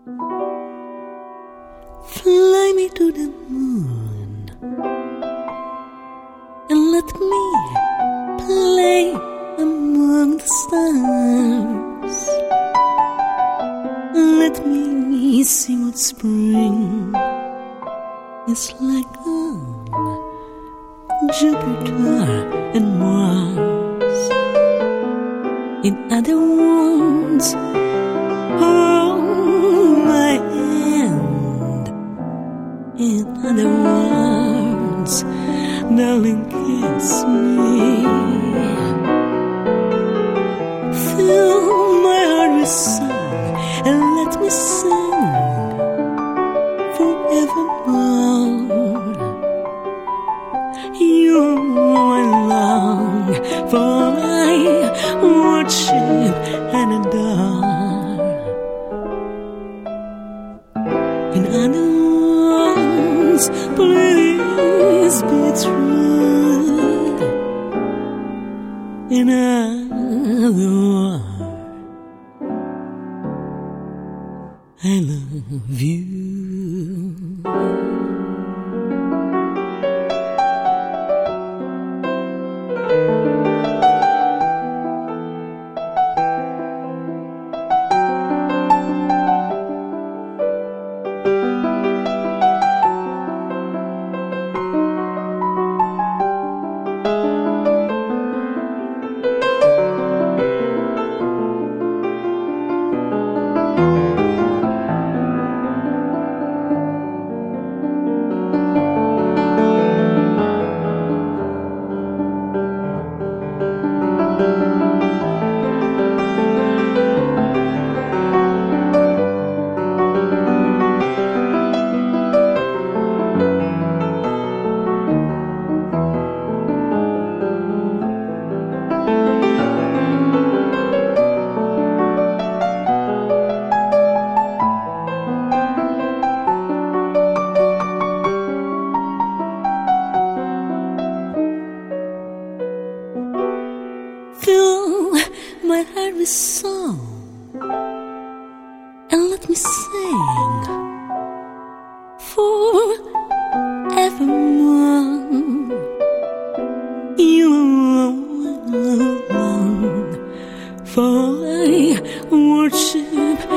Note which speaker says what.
Speaker 1: Fly me to the moon and let me play among the stars. Let me see what spring is like on Jupiter and Mars. In other words, hold my hand. In other words, darling, kiss me. Fill my heart with song and let me sing forevermore. You I long for, I worship and adore. In other words, please be true. In other words, I love you. Fill my heart with song and let me sing forevermore. You alone, for I worship